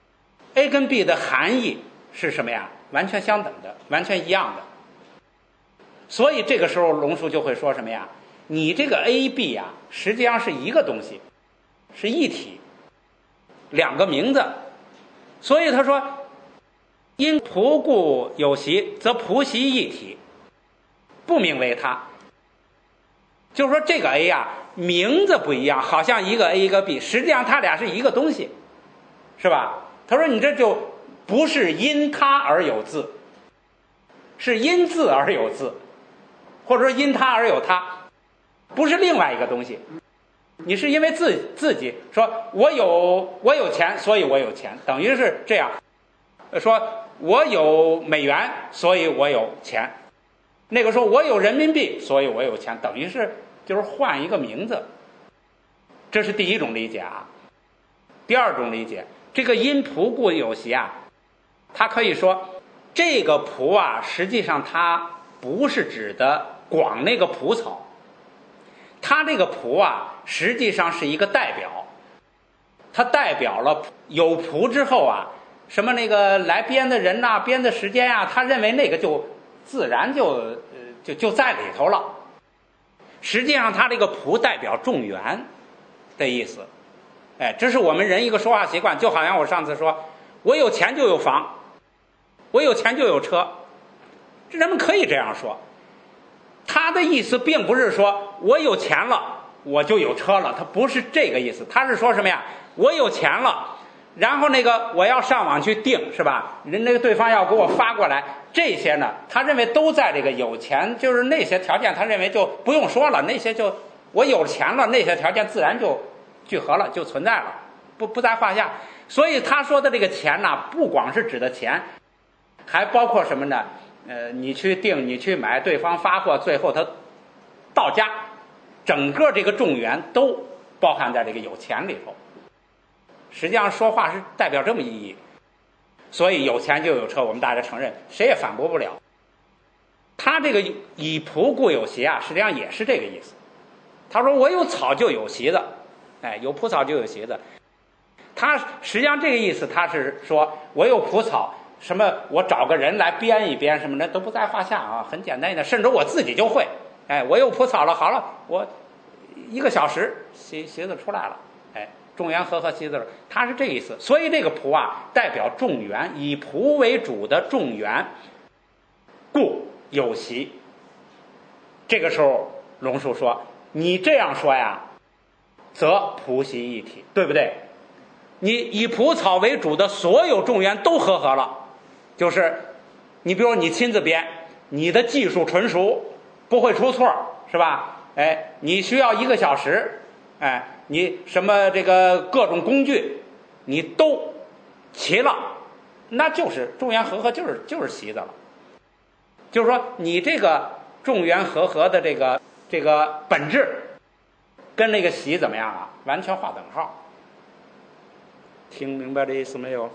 A 跟 B 的含义是什么呀？完全相等的，完全一样的。所以这个时候龙树就会说什么呀？你这个 A、B 呀，实际上是一个东西，是一体，两个名字。所以他说，因蒲故有习，则蒲习一体，不名为他。就是说这个 A 呀，名字不一样，好像一个 A 一个 B， 实际上它俩是一个东西，是吧？他说你这就不是因它而有字，是因字而有字，或者说因它而有它，不是另外一个东西。你是因为自自己说我有我有钱，所以我有钱，等于是这样。说我有美元，所以我有钱。那个说我有人民币，所以我有钱，等于是就是换一个名字。这是第一种理解啊。第二种理解，这个因蒲故有习啊，它可以说这个蒲啊，实际上它不是指的广那个蒲草，它这个蒲啊，实际上是一个代表，它代表了有蒲之后啊，什么那个来编的人呐、啊，编的时间啊，他认为那个就自然就呃就就在里头了。实际上，它这个蒲代表众缘的意思。哎，这是我们人一个说话习惯，就好像我上次说，我有钱就有房，我有钱就有车，人们可以这样说。他的意思并不是说我有钱了我就有车了，他不是这个意思。他是说什么呀？我有钱了，然后那个我要上网去订，是吧？人那个对方要给我发过来，这些呢，他认为都在这个有钱，就是那些条件，他认为就不用说了，那些就我有钱了，那些条件自然就聚合了，就存在了，不不在话下。所以他说的这个钱呢，不光是指的钱，还包括什么呢？呃，你去订，你去买，对方发货，最后他到家，整个这个众缘都包含在这个有钱里头。实际上说话是代表这么意义，所以有钱就有车，我们大家承认，谁也反驳不了。他这个以蒲故有习啊，实际上也是这个意思。他说我有草就有席子，哎，有蒲草就有席子。他实际上这个意思，他是说我有蒲草，什么我找个人来编一编什么的都不在话下啊，很简单的，甚至我自己就会。哎，我有蒲草了，好了，我一个小时席席子出来了，哎，众缘和合席子，他是这个意思。所以这个蒲啊，代表众缘，以蒲为主的众缘，故有习。这个时候龙树说，你这样说呀，则蒲习一体，对不对？你以蒲草为主的所有众缘都和合了，就是你比如你亲自编，你的技术纯熟，不会出错，是吧？哎，你需要一个小时，哎，你什么这个各种工具你都齐了，那就是众缘和合，就是就是习的了。就是说你这个众缘和合的这个这个本质跟那个习怎么样啊？完全划等号。听明白这意思没有？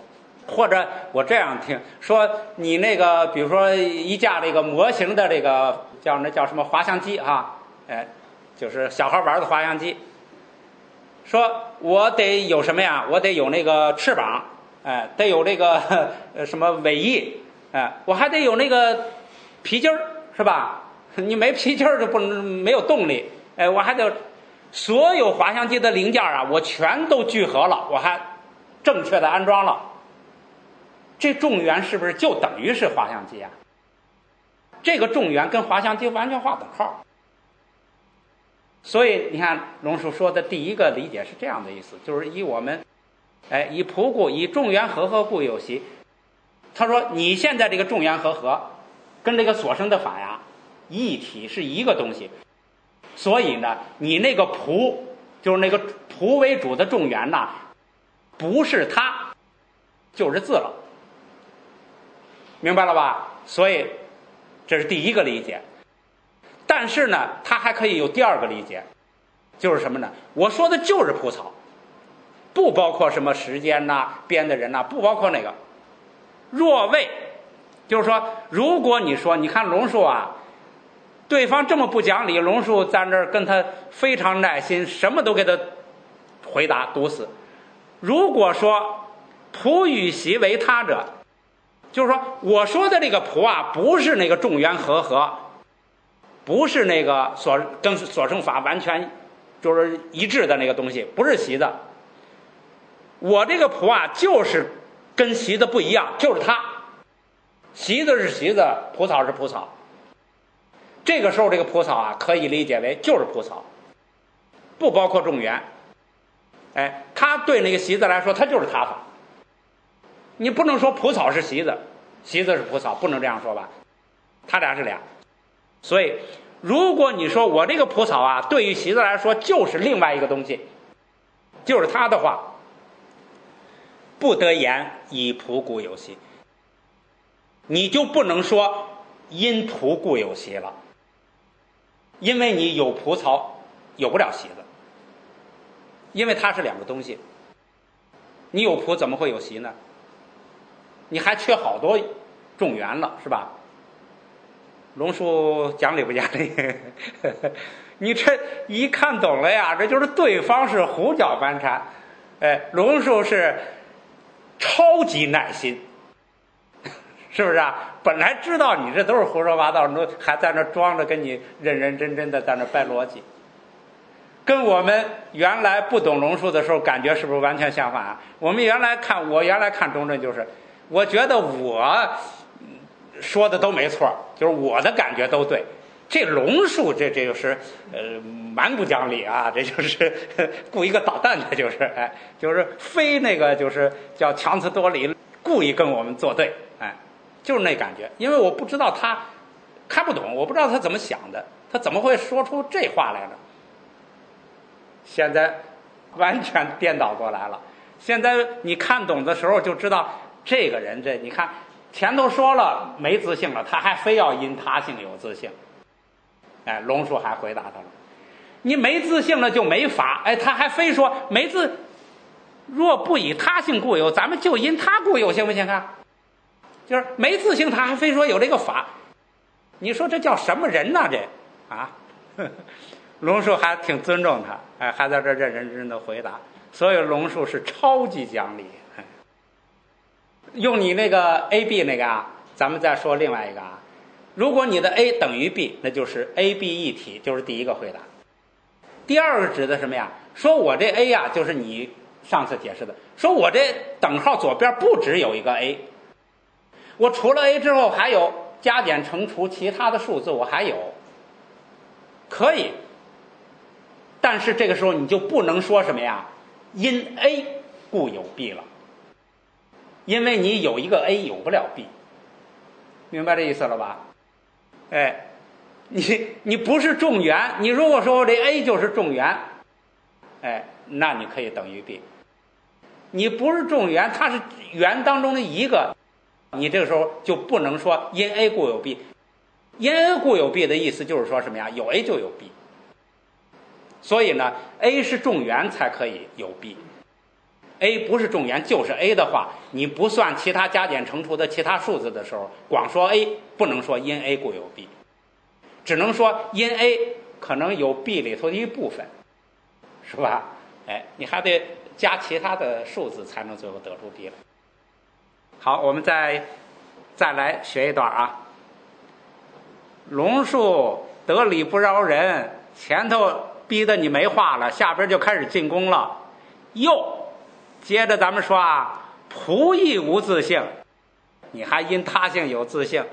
或者我这样听说，你那个比如说一架这个模型的这个叫那叫什么滑翔机啊，哎，就是小孩玩的滑翔机。说我得有什么呀？我得有那个翅膀，哎，得有这个呃什么尾翼，哎，我还得有那个皮筋儿，是吧？你没皮筋儿就不能没有动力，哎，我还得所有滑翔机的零件啊，我全都聚合了，我还正确的安装了。这重源是不是就等于是滑翔机啊？这个重源跟滑翔机完全划等号。所以你看龙树说的第一个理解是这样的意思，就是以我们哎以仆故以众缘和合故有习。他说你现在这个众缘和合跟这个所生的法呀一体，是一个东西，所以呢你那个仆就是那个仆为主的众缘呐，不是他就是字了，明白了吧？所以这是第一个理解。但是呢它还可以有第二个理解，就是什么呢？我说的就是蒲草，不包括什么时间呐、啊、编的人呐、啊，不包括那个。若为就是说，如果你说你看龙树啊，对方这么不讲理，龙树在那儿跟他非常耐心，什么都给他回答堵死。如果说仆与习为他者，就是说我说的这个仆啊，不是那个众缘和合，不是那个所跟所生法完全就是一致的那个东西，不是习的。我这个仆啊，就是跟习的不一样，就是他。习子是习子，蒲草是蒲草。这个时候这个蒲草啊，可以理解为就是蒲草，不包括众缘。哎，他对那个习子来说，他就是他法。你不能说蒲草是习子，习子是蒲草，不能这样说吧？他俩是俩。所以如果你说我这个蒲草啊，对于习子来说就是另外一个东西，就是他的话，不得言以仆故有习，你就不能说因仆故有习了，因为你有蒲草有不了习子，因为它是两个东西。你有仆怎么会有习呢？你还缺好多众缘了，是吧？龙树讲理不讲理？你这一看懂了呀，这就是对方是胡搅蛮缠。哎，龙树是超级耐心，是不是啊？本来知道你这都是胡说八道，还在那装着跟你认认真真的在那掰逻辑，跟我们原来不懂龙树的时候感觉是不是完全相反啊？我们原来看我原来看中正，就是我觉得我说的都没错，就是我的感觉都对。这龙树这这就是呃蛮不讲理啊，这就是故意个捣蛋的，就是哎，就是非那个就是叫强词夺理，故意跟我们作对，哎，就是那感觉。因为我不知道他看不懂，我不知道他怎么想的，他怎么会说出这话来呢？现在完全颠倒过来了。现在你看懂的时候就知道，这个人这你看前头说了没自信了，他还非要因他性有自信。哎，龙树还回答他了，你没自信了就没法。哎，他还非说没自，若不以他性故有，咱们就因他故有，行不行啊？就是没自信，他还非说有这个法，你说这叫什么人呢？这啊，龙树还挺尊重他，哎，还在这认认真真的回答。所以龙树是超级讲理。哎，用你那个 A B 那个啊，咱们再说另外一个啊。如果你的 A 等于 B， 那就是 A B 一体，就是第一个回答。第二个指的什么呀？说我这 A 呀，就是你上次解释的，说我这等号左边不只有一个 A， 我除了 A 之后还有加减乘除其他的数字，我还有可以。但是这个时候你就不能说什么呀，因 A 故有 B 了，因为你有一个 A 有不了 B， 明白这意思了吧？哎，你你不是众缘，你如果说我这 A 就是众缘，哎，那你可以等于 B。你不是众缘，它是缘当中的一个，你这个时候就不能说因 A 故有 B。因 A 故有 B 的意思就是说什么呀？有 A 就有 B。所以呢 ，A 是众缘才可以有 B。 A 不是正元就是 A 的话，你不算其他加减乘除的其他数字的时候，光说 A 不能说因 A 故有 B， 只能说因 A 可能有 B 里头的一部分，是吧？哎，你还得加其他的数字才能最后得出 B 来。好，我们再再来学一段啊。龙树得理不饶人，前头逼得你没话了，下边就开始进攻了。又接着咱们说啊，仆亦无自性，你还因他性有自性，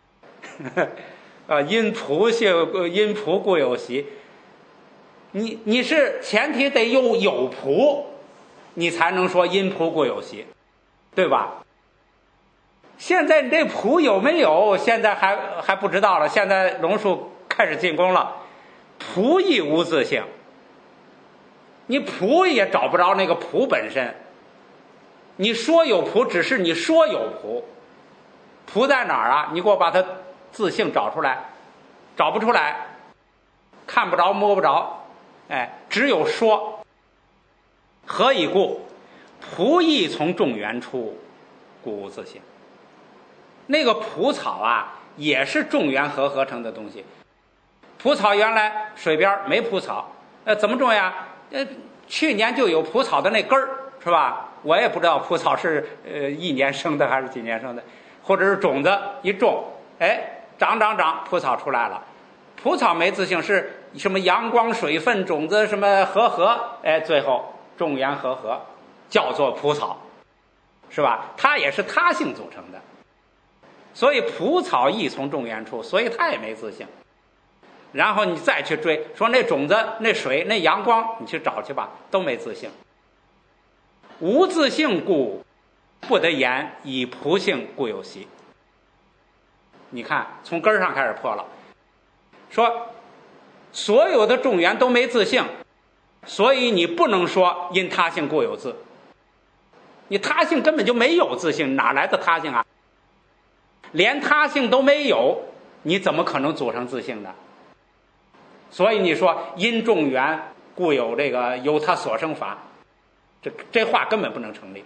啊，因仆性因仆故有习。你你是前提得有有仆，你才能说因仆故有习，对吧？现在你这仆有没有？现在还还不知道了。现在龙树开始进攻了，仆亦无自性。你仆也找不着那个仆本身，你说有仆，只是你说有仆，仆在哪儿啊？你给我把它自性找出来，找不出来，看不着摸不着，哎，只有说。何以故？仆亦从众缘出，故无自性。那个蒲草啊，也是众缘合合成的东西。蒲草原来水边没蒲草，呃，怎么种呀？呃，去年就有蒲草的那根儿，是吧？我也不知道蒲草是呃一年生的还是几年生的，或者是种子一种，哎，长长长，蒲草出来了。蒲草没自性，是什么阳光、水分、种子什么合合，哎，最后众缘合合，叫做蒲草，是吧？它也是他性组成的。所以蒲草亦从众缘出，所以它也没自性。然后你再去追，说那种子、那水、那阳光，你去找去吧，都没自性。无自性故，不得言以蒲性故有习。你看，从根上开始破了，说所有的众缘都没自性，所以你不能说因他性故有自。你他性根本就没有自性，哪来的他性啊？连他性都没有，你怎么可能组成自性呢？所以你说因众缘故有这个有他所生法，这这话根本不能成立。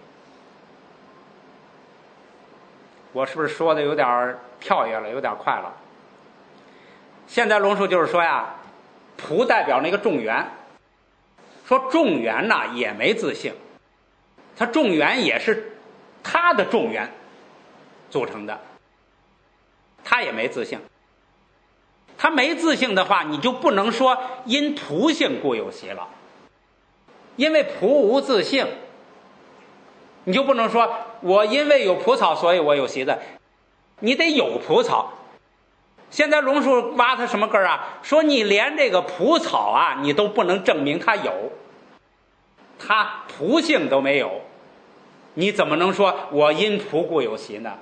我是不是说的有点跳跃了，有点快了？现在龙树就是说呀，蒲代表那个众缘，说众缘呐也没自性，它众缘也是他的众缘组成的，他也没自性。他没自性的话，你就不能说因蒲性故有习了，因为蒲无自性，你就不能说我因为有蒲草所以我有习的，你得有蒲草。现在龙树挖他什么根儿啊？说你连这个蒲草啊，你都不能证明它有，它蒲性都没有，你怎么能说我因蒲故有习呢？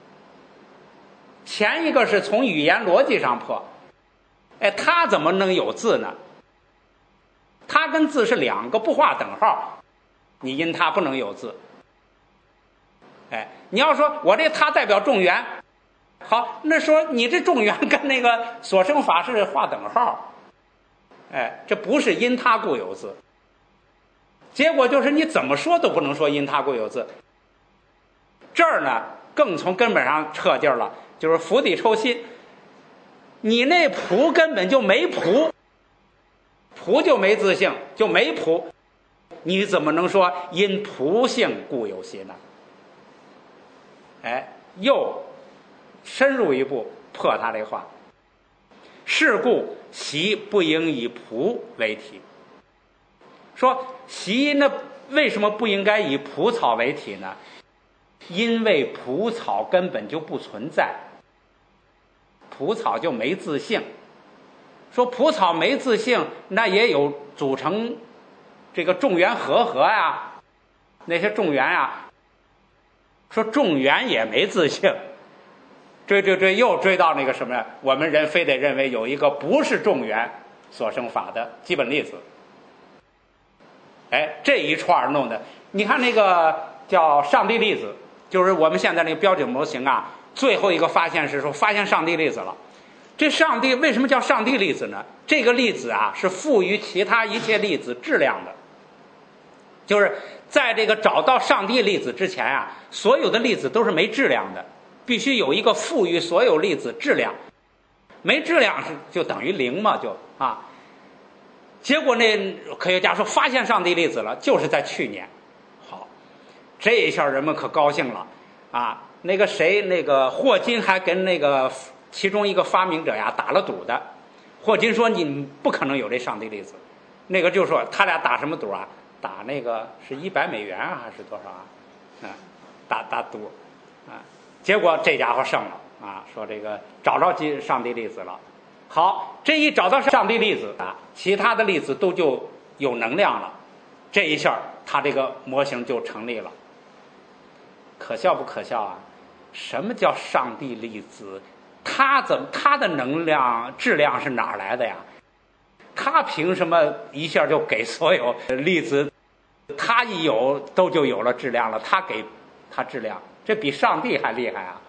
前一个是从语言逻辑上破，哎，它怎么能有字呢？它跟字是两个不画等号，你因它不能有字。哎，你要说我这它代表众缘，好，那说你这众缘跟那个所生法是画等号，哎，这不是因它故有字。结果就是你怎么说都不能说因它故有字。这儿呢，更从根本上撤劲儿了，就是釜底抽薪。你那蒲根本就没蒲，蒲就没自性，就没蒲，你怎么能说因蒲性故有习呢？哎，又深入一步破他这话。是故习不应以蒲为体。说习呢，为什么不应该以蒲草为体呢？因为蒲草根本就不存在，蒲草就没自性。说蒲草没自性，那也有组成这个众缘合合呀，那些众缘呀。说众缘也没自性，追追追又追到那个什么呀？我们人非得认为有一个不是众缘所生法的基本粒子。哎，这一串弄的，你看那个叫上帝粒子，就是我们现在那个标准模型啊，最后一个发现是说发现上帝粒子了。这上帝为什么叫上帝粒子呢？这个粒子啊是赋予其他一切粒子质量的， 就是在这个找到上帝粒子之前啊，所有的粒子都是没质量的，必须有一个赋予所有粒子质量，没质量是就等于零嘛，就啊。结果那科学家说发现上帝粒子了，就是在去年。好，这一下人们可高兴了啊！那个谁，那个霍金还跟那个其中一个发明者呀打了赌的。霍金说你不可能有这上帝粒子，那个就说他俩打什么赌啊？打那个是一百美元啊，还是多少啊？啊，打打赌啊！结果这家伙胜了啊，说这个找着上帝粒子了。好，这一找到上帝粒子啊，其他的粒子都就有能量了，这一下它这个模型就成立了。可笑不可笑啊？什么叫上帝粒子？它怎么它的能量质量是哪儿来的呀？它凭什么一下就给所有粒子，它一有都就有了质量了？它给它质量，这比上帝还厉害啊！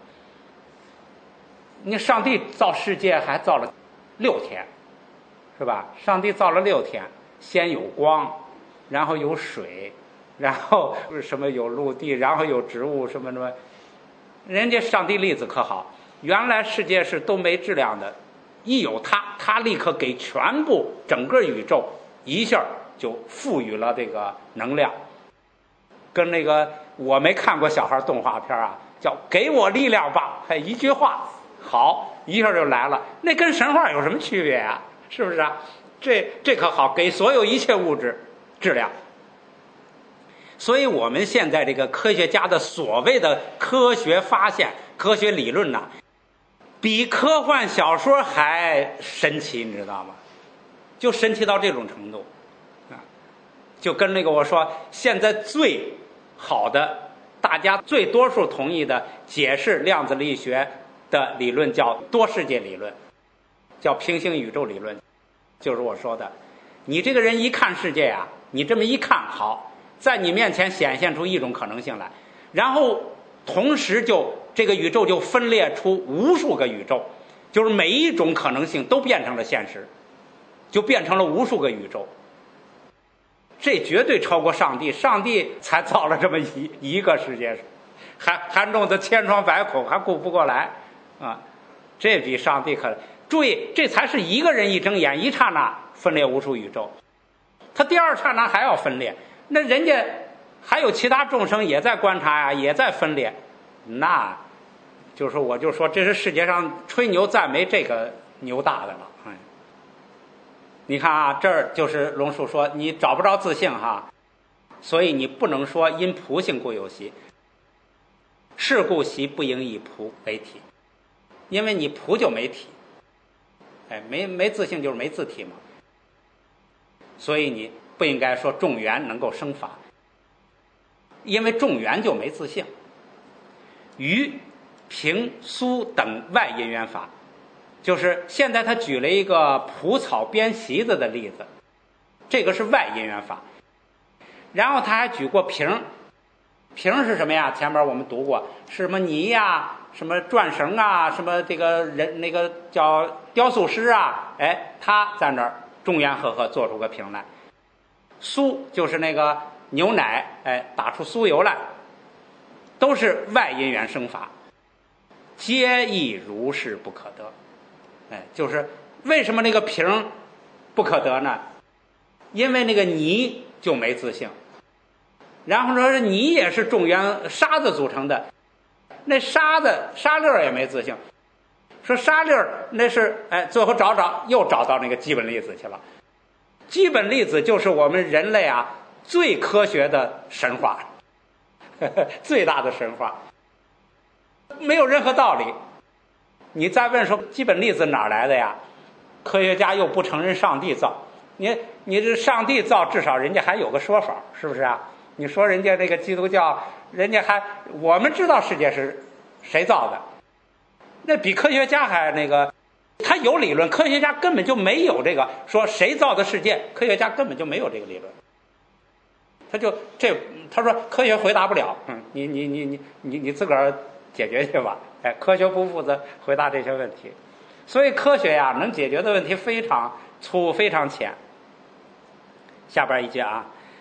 你上帝造世界还造了六天，是吧？上帝造了六天，先有光，然后有水，然后什么有陆地，然后有植物，什么什么。人家上帝粒子可好，原来世界是都没质量的，一有它，它立刻给全部整个宇宙一下就赋予了这个能量。跟那个我没看过小孩动画片啊，叫给我力量吧，还一句话。好，一下就来了，那跟神话有什么区别啊？是不是啊？这这可好，给所有一切物质质量。所以我们现在这个科学家的所谓的科学发现、科学理论呐、啊，比科幻小说还神奇，你知道吗？就神奇到这种程度啊！就跟那个我说，现在最好的、大家最多数同意的解释量子力学的理论叫多世界理论，叫平行宇宙理论，就是我说的，你这个人一看世界啊，你这么一看，好，在你面前显现出一种可能性来，然后同时就这个宇宙就分裂出无数个宇宙，就是每一种可能性都变成了现实，就变成了无数个宇宙。这绝对超过上帝，上帝才造了这么一一个世界，还还弄得千疮百孔，还顾不过来啊！这比上帝可注意，这才是一个人一睁眼一刹那分裂无数宇宙，他第二刹那还要分裂，那人家还有其他众生也在观察呀、啊，也在分裂，那就是我就说这是世界上吹牛再没这个牛大的了。哎，你看啊，这儿就是龙树说你找不着自性哈，所以你不能说因仆性故有习，是故习不应以仆为体，因为你仆就没体，哎，没没自性就是没自体嘛，所以你不应该说众缘能够生法，因为众缘就没自性。于平苏等外因缘法，就是现在他举了一个蒲草编席子的例子，这个是外因缘法。然后他还举过瓶，瓶是什么呀？前面我们读过，是什么泥呀，什么转绳啊，什么这个人那个叫雕塑师啊，哎，他在那儿中原和合做出个瓶来。酥就是那个牛奶，哎，打出酥油来，都是外因缘生法，皆亦如是不可得。哎，就是为什么那个瓶不可得呢？因为那个泥就没自性，然后说泥也是众缘沙子组成的，那沙子沙粒儿也没自性，说沙粒儿那是哎，最后找找又找到那个基本粒子去了。基本粒子就是我们人类啊最科学的神话，呵呵，最大的神话，没有任何道理。你再问说基本粒子哪来的呀？科学家又不承认上帝造，你你这上帝造，至少人家还有个说法，是不是啊？你说人家这个基督教，人家还我们知道世界是谁造的，那比科学家还那个，他有理论，科学家根本就没有这个说谁造的世界，科学家根本就没有这个理论。他就这他说科学回答不了，嗯，你你你你你你自个儿解决去吧。哎，科学不负责回答这些问题，所以科学呀能解决的问题非常粗非常浅。下边一句啊，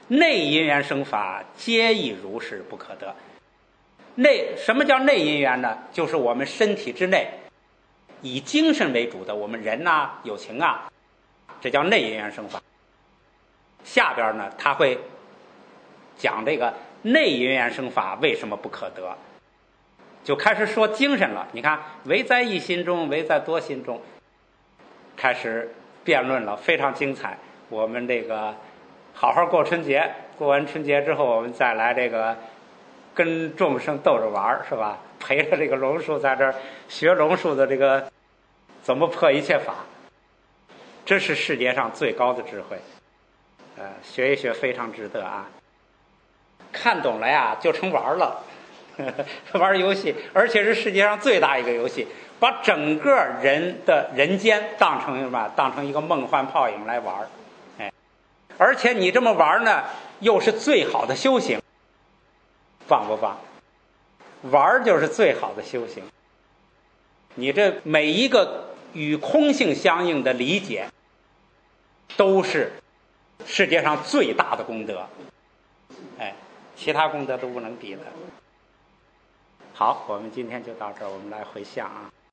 内因缘生法，皆亦如是不可得。内什么叫内因缘呢？就是我们身体之内以精神为主的，我们人啊、有情啊，这叫内因缘生法。下边呢，他会讲这个内因缘生法为什么不可得，就开始说精神了。你看，唯在一心中，唯在多心中，开始辩论了，非常精彩。我们这个好好过春节，过完春节之后，我们再来这个跟众生逗着玩，是吧？陪着这个龙树在这儿学龙树的这个怎么破一切法，这是世界上最高的智慧。呃，学一学非常值得啊！看懂了呀，就成玩了，呵呵玩游戏，而且是世界上最大一个游戏，把整个人的人间当成什么？当成一个梦幻泡影来玩，哎，而且你这么玩呢，又是最好的修行，棒不棒？玩就是最好的修行。你这每一个与空性相应的理解，都是世界上最大的功德，哎，其他功德都不能比的。好，我们今天就到这儿，我们来回向啊。